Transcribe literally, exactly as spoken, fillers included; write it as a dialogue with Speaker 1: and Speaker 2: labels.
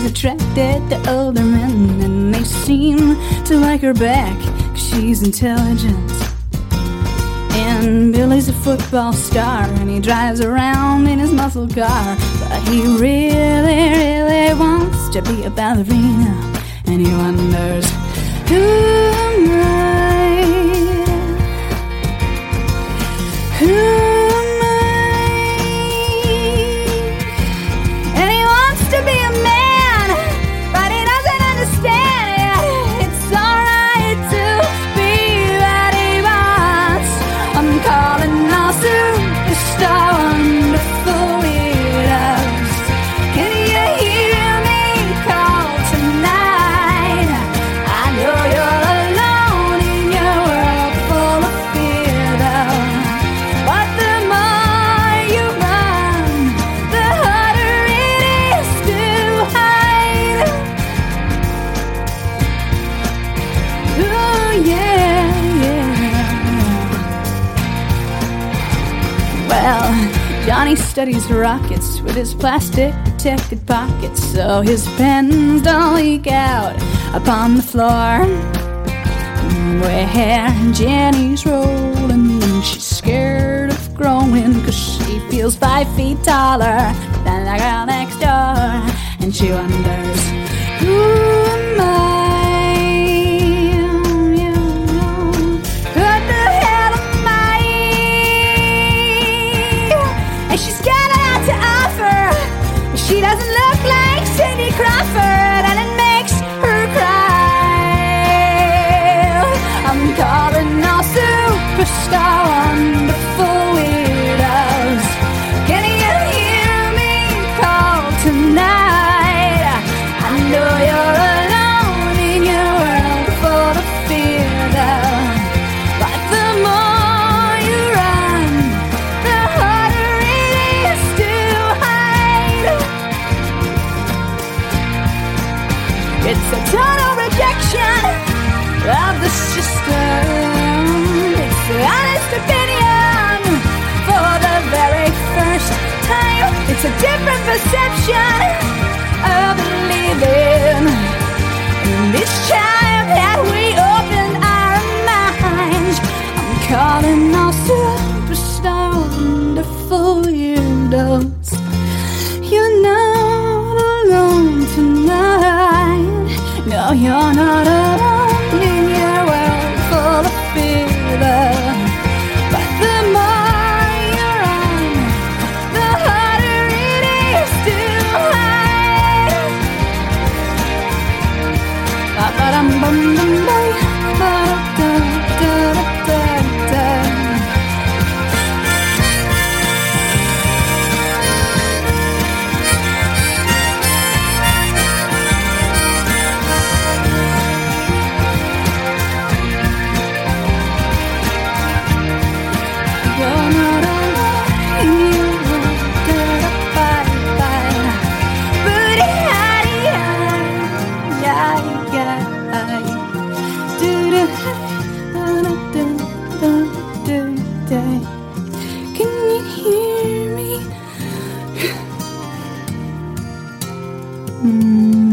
Speaker 1: attracted to older men, and they seem to like her back 'cause she's intelligent. And Billy's a football star, and he drives around in his muscle car, but he really, really wants to be a ballerina. And he wonders, who am I? Who am I? And he wants to be a man, but he doesn't understand it. It's alright to be what he wants. I'm calling all superstar wonderful weirdos. Can you hear me call tonight? I know you're alone in your world full of fear, though. But the more you run, the harder it is to hide. Ooh, yeah, yeah. Well, Johnny studies rockets with his plastic protected pockets, so his pens don't leak out upon the floor. Where Jenny's rolling, she's scared of growing 'cause she feels five feet taller than the girl next door. And she wonders, who am I? What the hell am I? And she's got a lot to offer, but she doesn't look like Cindy Crawford, and it makes her cry. I'm calling all superstar wonderful weirdos. Can you hear me call tonight? I know you're alone in your world full of fear, though. But the more you run, the harder it is to hide. It's a total rejection of the system. It's the honest opinion for the very first time. It's a different perception of believing in this time that we open our minds. I'm calling all superstar wonderful weirdos. You're not alone tonight. No, you're not alone in your world full of fear, though. But the more you run, the harder it is to hide. Ba-ba-dum-bum-bum-bum, ba-da-da-da-da-da-da. You're not alone in your world, da-da-bye-bye. Booty-hidey-high, do-do-da-da-da-da-da. Can you hear me? Mm.